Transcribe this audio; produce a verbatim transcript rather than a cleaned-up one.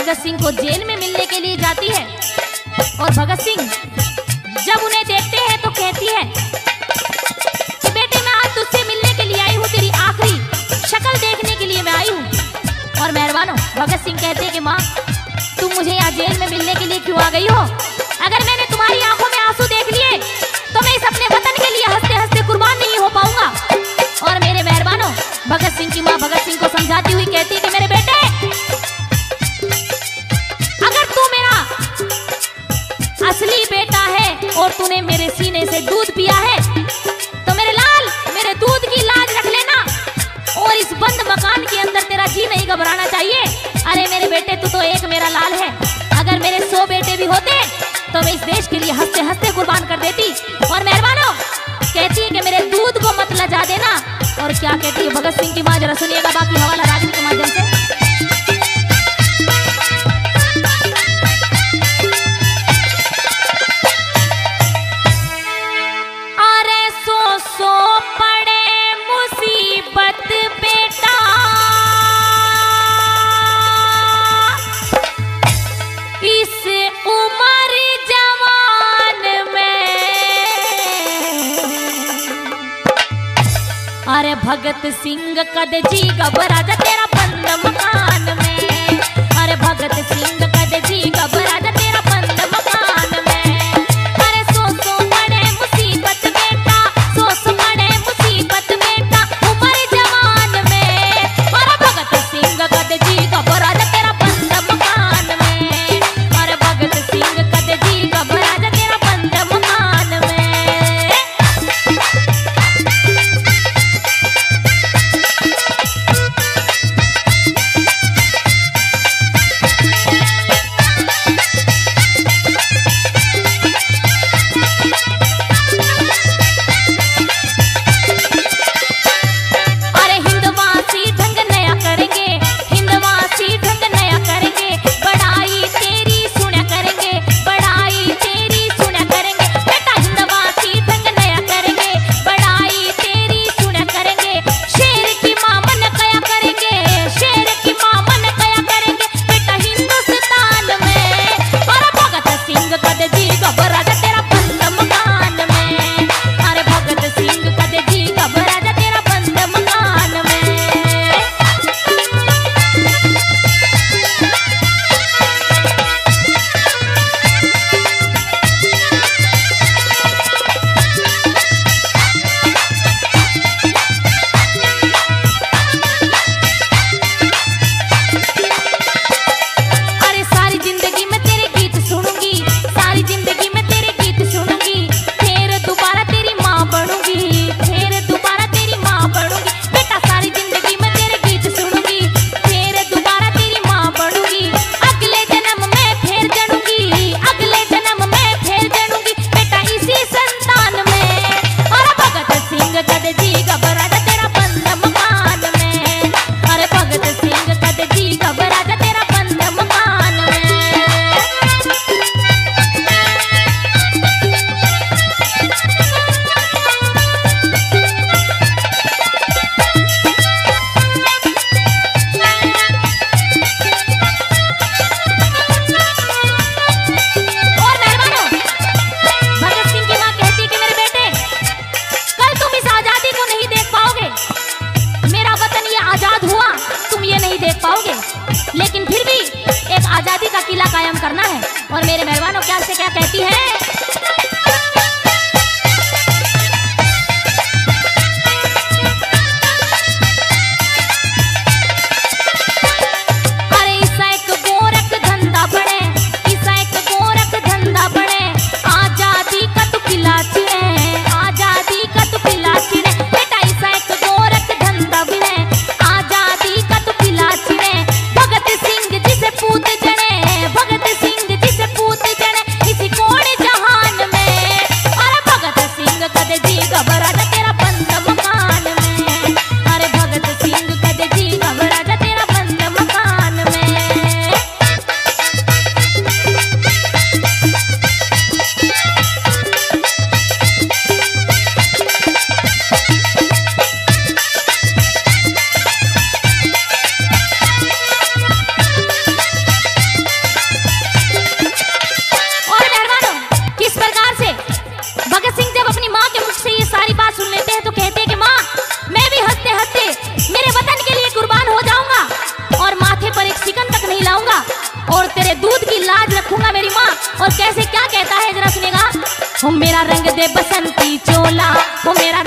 भगत सिंह को जेल में मिलने के लिए जाती है। और भगत सिंह जब उन्हें देखते हैं तो कहती है कि बेटे मैं आज तुझसे मिलने के लिए आई हूँ, तेरी आखिरी शक्ल देखने के लिए मैं आई हूँ। और मेहरबानो भगत सिंह कहते हैं कि माँ तुम मुझे यहाँ जेल में मिलने के लिए क्यों आ गई हो? अगर मैंने तुम्हारी आंखों में आंसू देख लिए तो मैं इस अपने वतन के लिए हंसते हंसते कुर्बान नहीं हो पाऊंगा। और मेरे मेहरबानो भगत सिंह की माँ भगत सिंह को समझाती हुई कहती है कि मेरे बेटे अगर तू मेरा असली बेटा है और तूने मेरे सीने से दूध पिया है तो मेरे लाल मेरे दूध की लाज रख लेना और इस बंद मकान के अंदर तेरा जी नहीं घबराना चाहिए। अरे मेरे बेटे तू तो एक मेरा लाल है, अगर मेरे सौ बेटे भी होते तो मैं इस देश के लिए हंसते हंसते कुर्बान कर देती। और मेहरबानो कहती है कि मेरे दूध को मत लजा देना। और क्या कहती है भगत सिंह की मां, जरा सुनिएगा बाकी हवाला राजन के माध्यम से। अरे सो सो पड़े मुसीबत बेटा इस उम्र जवान में। अरे भगत सिंह कद जी घबरा जा तेरा बंद मकान में। अरे भगत सिंह कद जी घबरा जा तेरा बंद मकान में। अरे सो सो पड़े मुसीबत बेटा, सो सो पड़े मुसीबत बेटा उम्र जवान में। अरे भगत सिंह कद जी घबरा जा तेरा बंद मकान में। अरे भगत सिंह कद जी घबरा जा तेरा बंद मकान में। लेकिन फिर भी एक आजादी का किला कायम करना है। और मेरे मेहरबानों क्या से क्या कहती है, भगत सिंह जिसे पूत जने, इसी कोण जहां मेरा रंग दे बसंती चोला, वो मेरा